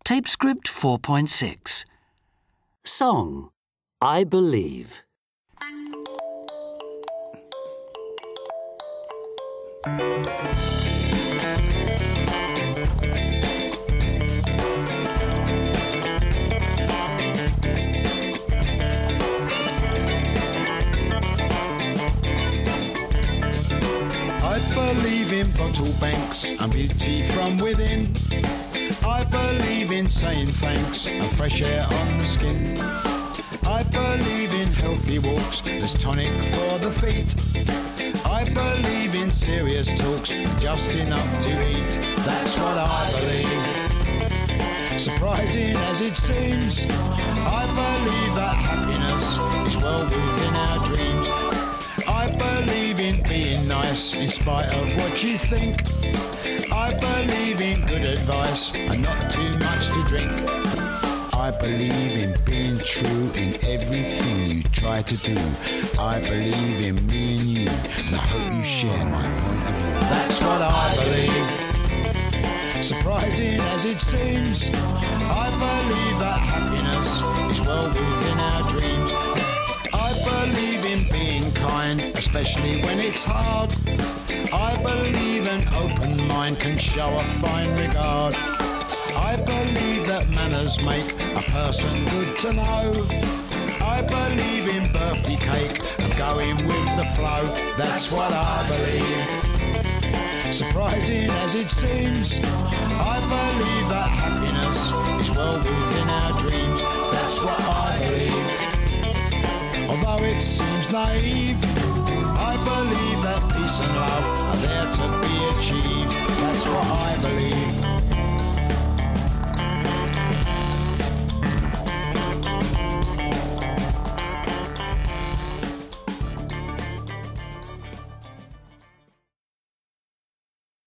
Tape script 4.6. Song, I Believe. I believe in bottle banks and beauty from within. I believe in saying thanks and fresh air on the skin. I believe in healthy walks, there's tonic for the feet. I believe in serious talks, just enough to eat. That's what I believe. Surprising as it seems, I believe that happiness is well within our dreams. I believe in being nice in spite of what you think. I believe in good advice and not too much to drink. I believe in being true in everything you try to do. I believe in me and you, and I hope you share my point of view. That's what I believe. Surprising as it seems, I believe that happiness is well within our dreams. I believe in being kind, especially when it's hard. I believe an open mind can show a fine regard. I believe that manners make a person good to know. I believe in birthday cake and going with the flow. That's what I believe. Surprising as it seems, I believe that happiness is well within our dreams. That's what I believe. Although it seems naive, I believe that peace and love are there to be achieved. That's what I believe.